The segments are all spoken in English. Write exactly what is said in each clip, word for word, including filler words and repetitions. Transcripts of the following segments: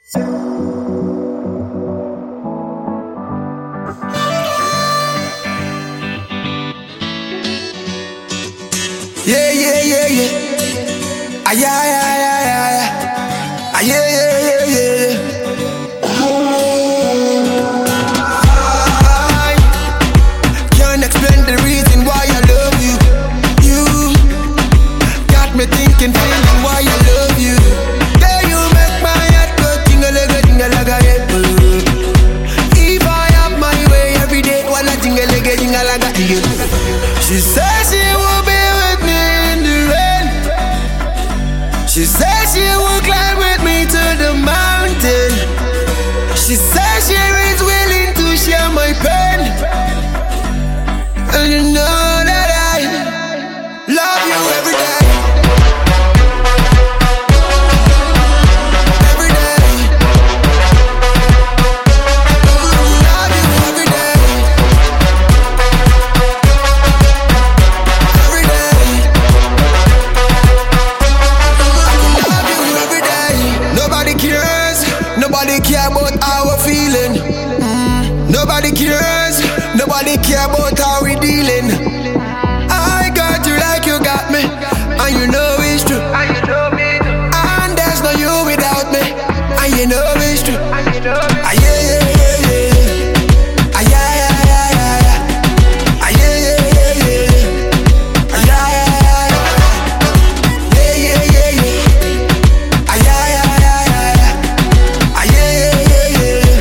Yeah, yeah, yeah, yeah. Ah, yeah, yeah, yeah, yeah, yeah. Ah, yeah, yeah, yeah, yeah, yeah. I can't explain the reason why I love you. You got me thinking, feeling why I love you. Yeah, you make my heart go tingle-a-ga, tingle-a-ga, yeah. If I have my way every day, wanna tingle-a-ga, tingle-a-ga, yeah. She says she will be with me in the rain. She says she will climb with me to the mountain. She says she is willing to share my pain. And you know that I love you every day. Every day. Love you every day. Every day. Love you every day. Nobody cares. Nobody care about how we're feeling. Mm. Nobody cares. Nobody care about how we dealing. I got you like you got me, and you know it's true. And you know me too. And there's no you without me, and you know it's true. Ah, yeah, yeah, yeah, yeah. Ah, yeah, yeah, yeah, yeah, yeah. Ah, yeah, yeah, yeah, yeah. Ah, yeah, yeah, yeah, yeah. Yeah, yeah, yeah, yeah. Ah, yeah, yeah, yeah, yeah, yeah. Ah, yeah, yeah, yeah, yeah.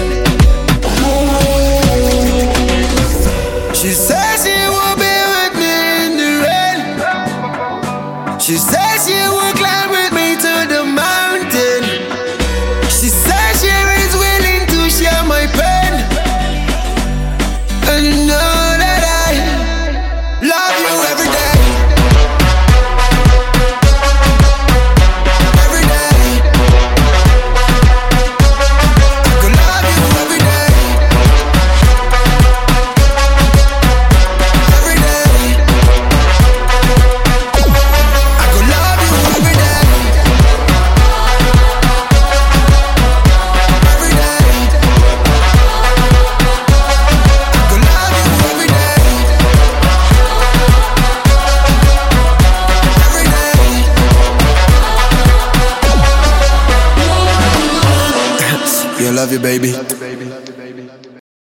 She says she will be with me in the rain. She says she will climb with me to the mountain. She says she is willing to share my pain. And you know that I love you every day. Every day. I could love you every day. Every day. I could love you every day. Every day. I could love you every day. Every day. Yeah, love you, baby.